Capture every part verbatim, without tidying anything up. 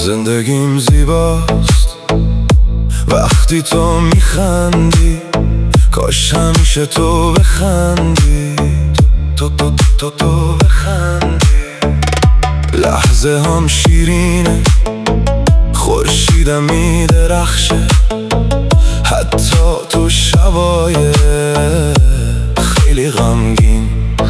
زندگیم زیباست وقتی تو میخندی، کاش همیشه تو بخندی، تو تو تو تو تو بخندی. لحظه هم شیرینه، خورشیدم میدرخشه، حتی تو شبای خیلی غمگین.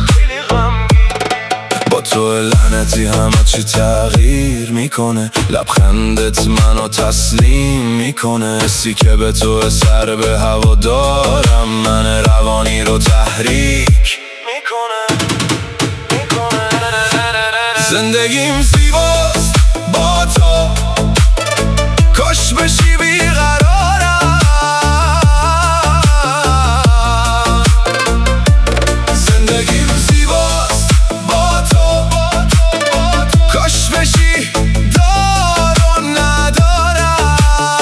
با تو لعنتی همه چی تغییر میکنه، لبخندت منو تسلیم میکنه. حسی که به تو سر به هوا دارم، من روانی رو تحریک میکنه. زندگیم زیباست با تو، کاش بشی بیقرارم. زندگیم زیباست با تو، کاش بشی دار و ندارم.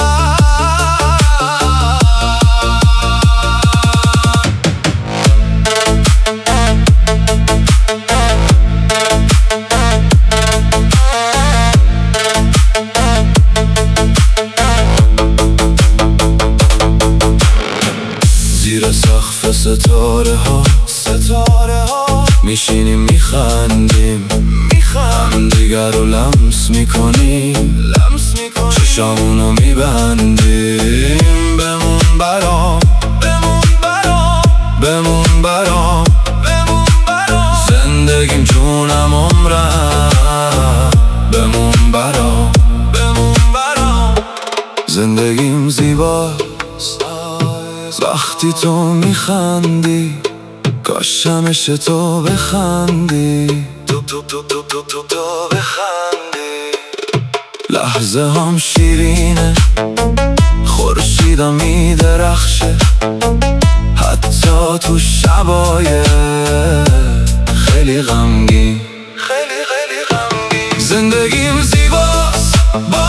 زیر سقف ستاره ها ستاره ها میشینیم میخندیم، هم دیگر رو لمس میکنیم، لمس میکنیم. چشامونو میبندیم، بمون برام، بمون برام، بمون برام، بمون برام. زندگیم جونم عمرم، بمون برام، بمون برام. زندگیم زیباست وقتی تو میخندی، کاش همیشه تو بخندی، تو تو تو تو تو تو تو بخندی. لحظه هم شیرینه، خورشیدم میدرخشه، حتی تو شبای خیلی غمگین، خیلی خیلی غمگین. زندگیم زیباست با